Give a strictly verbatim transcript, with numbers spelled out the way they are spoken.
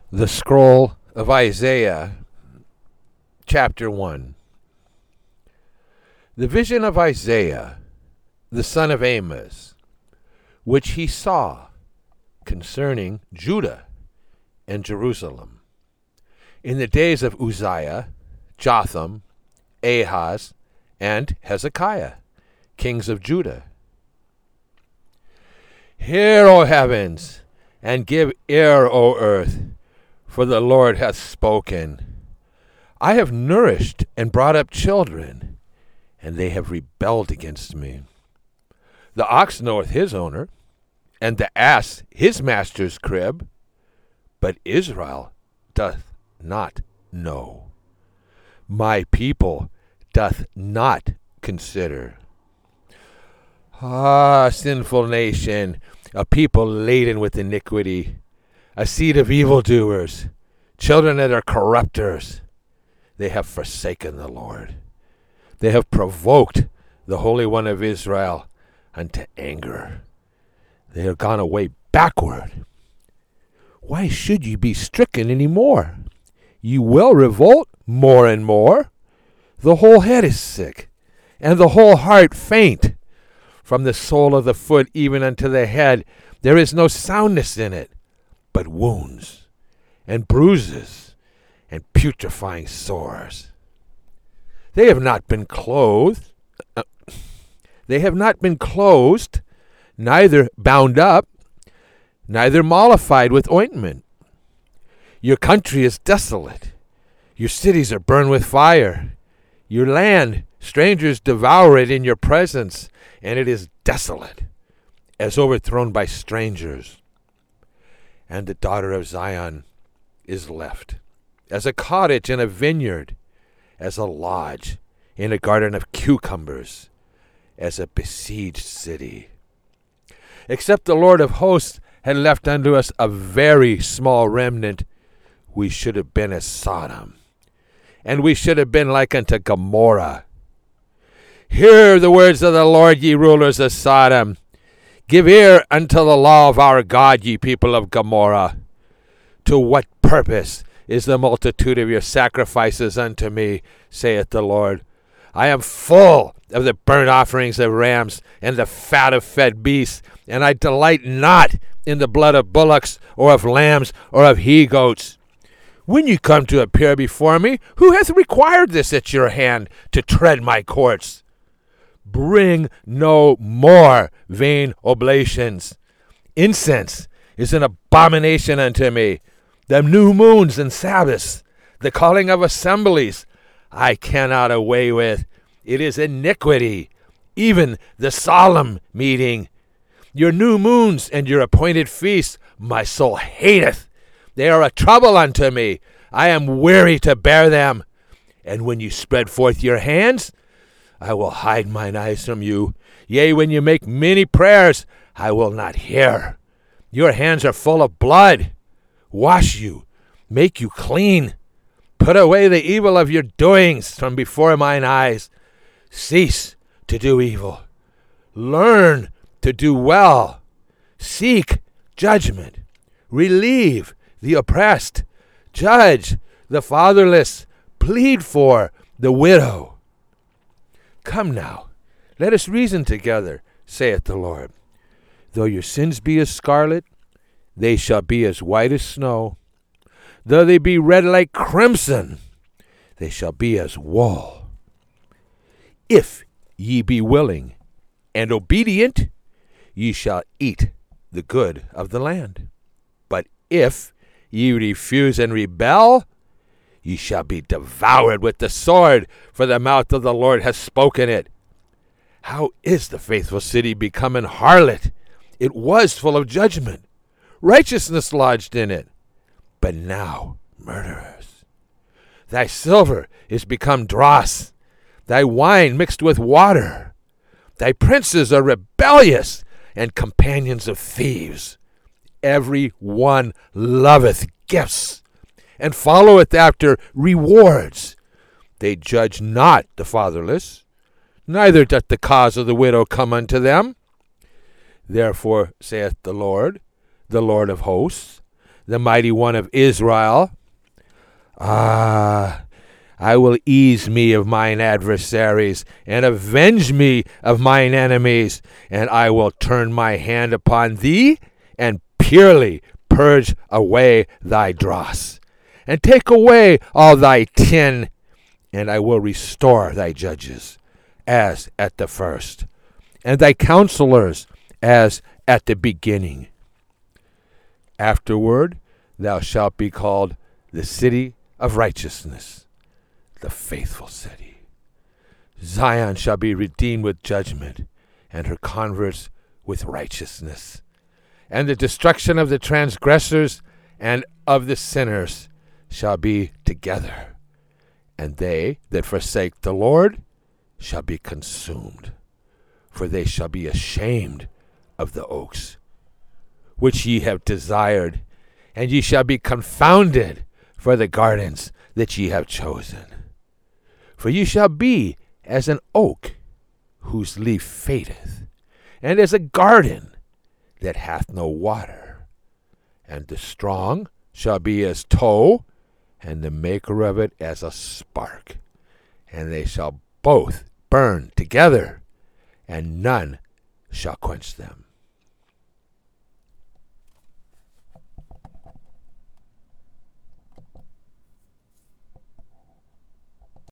The Scroll of Isaiah, Chapter one. The vision of Isaiah, the son of Amos, which he saw concerning Judah and Jerusalem, in the days of Uzziah, Jotham, Ahaz, and Hezekiah, kings of Judah. Hear, O heavens, and give ear, O earth, for the Lord hath spoken. I have nourished and brought up children, and they have rebelled against me. The ox knoweth his owner, and the ass his master's crib, but Israel doth not know. My people doth not consider. Ah, sinful nation, a people laden with iniquity, a seed of evildoers, children that are corrupters. They have forsaken the Lord. They have provoked the Holy One of Israel unto anger. They have gone away backward. Why should ye be stricken any more? Ye will revolt more and more. The whole head is sick, and the whole heart faint. From the sole of the foot even unto the head there is no soundness in it, but wounds, and bruises, and putrefying sores. They have not been clothed, uh, they have not been closed, neither bound up, neither mollified with ointment. Your country is desolate, your cities are burned with fire, your land, strangers devour it in your presence, and it is desolate, as overthrown by strangers. And the daughter of Zion is left, as a cottage in a vineyard, as a lodge in a garden of cucumbers, as a besieged city. Except the Lord of hosts had left unto us a very small remnant, we should have been as Sodom, and we should have been like unto Gomorrah. Hear the words of the Lord, ye rulers of Sodom. Give ear unto the law of our God, ye people of Gomorrah. To what purpose is the multitude of your sacrifices unto me, saith the Lord? I am full of the burnt offerings of rams and the fat of fed beasts, and I delight not in the blood of bullocks or of lambs or of he-goats. When you come to appear before me, who hath required this at your hand to tread my courts? Bring no more vain oblations. Incense is an abomination unto me. The new moons and Sabbaths, the calling of assemblies, I cannot away with. It is iniquity, even the solemn meeting. Your new moons and your appointed feasts my soul hateth. They are a trouble unto me. I am weary to bear them. And when you spread forth your hands, I will hide mine eyes from you. Yea, when you make many prayers, I will not hear. Your hands are full of blood. Wash you, make you clean. Put away the evil of your doings from before mine eyes. Cease to do evil. Learn to do well. Seek judgment. Relieve the oppressed. Judge the fatherless. Plead for the widow. Come now, let us reason together, saith the Lord. Though your sins be as scarlet, they shall be as white as snow. Though they be red like crimson, they shall be as wool. If ye be willing and obedient, ye shall eat the good of the land. But if ye refuse and rebel, ye shall be devoured with the sword, for the mouth of the Lord hath spoken it. How is the faithful city become an harlot? It was full of judgment. Righteousness lodged in it. But now murderers. Thy silver is become dross, thy wine mixed with water. Thy princes are rebellious, and companions of thieves. Every one loveth gifts, and followeth after rewards. They judge not the fatherless, neither doth the cause of the widow come unto them. Therefore saith the Lord, the Lord of hosts, the mighty one of Israel. Ah, I will ease me of mine adversaries, and avenge me of mine enemies, and I will turn my hand upon thee, and purely purge away thy dross, and take away all thy tin, and I will restore thy judges, as at the first, and thy counselors, as at the beginning. Afterward thou shalt be called the city of righteousness, the faithful city. Zion shall be redeemed with judgment, and her converts with righteousness. And the destruction of the transgressors and of the sinners shall be together, and they that forsake the Lord shall be consumed, for they shall be ashamed of the oaks which ye have desired, and ye shall be confounded for the gardens that ye have chosen. For ye shall be as an oak whose leaf fadeth, and as a garden that hath no water. And the strong shall be as tow, and the maker of it as a spark. And they shall both burn together, and none shall quench them.